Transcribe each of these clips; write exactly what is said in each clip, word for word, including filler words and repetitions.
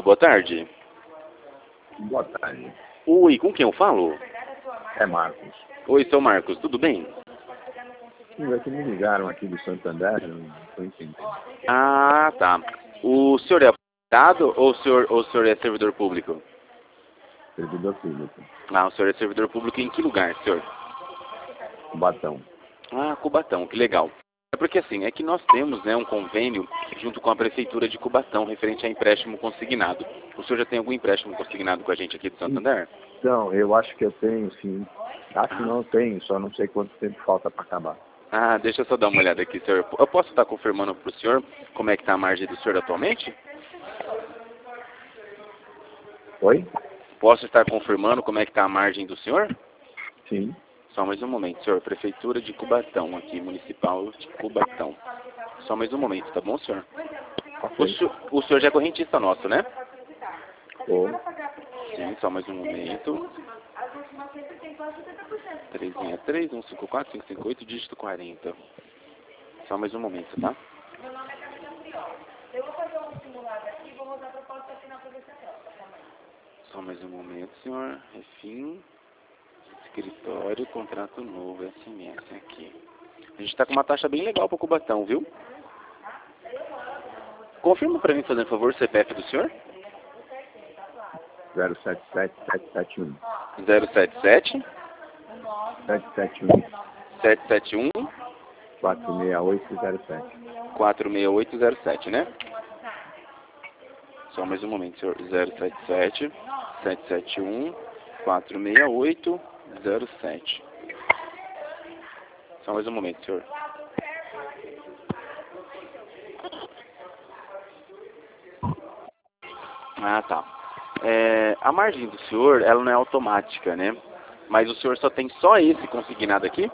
Público, boa tarde. Boa tarde. Oi, com quem eu falo? É Marcos. Oi, seu Marcos, tudo bem? Sim, é que me ligaram aqui do Santander, eu não estou entendendo. Ah, tá. O senhor é aposentado ou o senhor, ou o senhor é servidor público? Servidor público. Ah, o senhor é servidor público em que lugar, senhor? Batão. Ah, Cubatão, que legal. É porque assim, é que nós temos, né, um convênio junto com a Prefeitura de Cubatão referente a empréstimo consignado. O senhor já tem algum empréstimo consignado com a gente aqui do Santander? Então, eu acho que eu tenho, sim. Acho que não tenho, só não sei quanto tempo falta para acabar. Ah, deixa eu só dar uma olhada aqui, senhor. Eu posso estar confirmando para o senhor como é que está a margem do senhor atualmente? Oi? Posso estar confirmando como é que está a margem do senhor? Sim. Só mais um momento, senhor. Prefeitura de Cubatão, aqui, municipal de Cubatão. Só mais um momento, tá bom, senhor? O, Ok. senhor o senhor já é correntista nosso, né? Ô, Sim, só mais um momento. três seis três, um cinco quatro, cinco cinco oito, dígito quarenta. Só mais um momento, tá? Só mais um momento, senhor. Refim. Escritório, contrato novo, S M S aqui. A gente tá com uma taxa bem legal para Cubatão, viu? Confirma para mim, fazendo favor, o C P F do senhor? zero sete sete, sete sete um. zero sete sete, sete sete um, sete sete um, quatro seis oito zero sete. quatro seis oito zero sete, né? Só mais um momento, senhor. zero sete sete, sete sete um, quatro seis oito zero sete. Só mais um momento, senhor. Ah, tá. É, a margem do senhor, ela não é automática, né? Mas o senhor só tem só esse consignado aqui?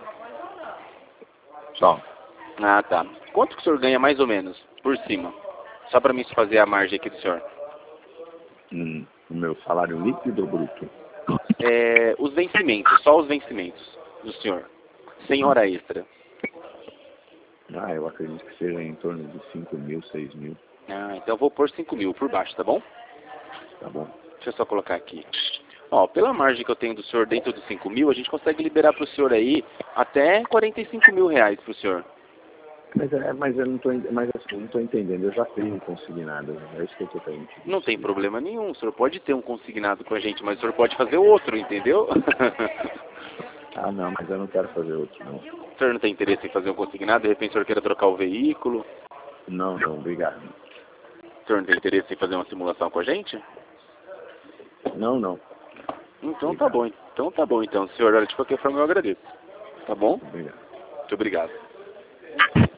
Só. Ah, tá. Quanto que o senhor ganha mais ou menos, por cima? Só para mim fazer a margem aqui do senhor. Hum, o meu salário líquido ou bruto? É, os vencimentos, só os vencimentos do senhor. Sem hora extra. Ah, eu acredito que seja em torno de cinco mil, seis mil. Ah, então eu vou pôr cinco mil por baixo, tá bom? Tá bom. Deixa eu só colocar aqui. Ó, pela margem que eu tenho do senhor dentro dos cinco mil, a gente consegue liberar pro senhor aí até quarenta e cinco mil reais pro senhor. Mas, é, mas eu não tô, en- mas assim, eu não tô entendendo. Eu já tenho consignado. É isso que eu tô querendo te Não tem dizer. problema nenhum, o senhor pode ter um consignado com a gente, mas o senhor pode fazer outro, entendeu? Ah, não, mas eu não quero fazer outro, não. O senhor não tem interesse em fazer um consignado? De repente o senhor queira trocar o veículo? Não, não, obrigado. O senhor não tem interesse em fazer uma simulação com a gente? Não, não. Então tá Obrigado. bom, então tá bom então, senhor. Olha, de qualquer forma eu agradeço. Tá bom? Obrigado. Muito obrigado.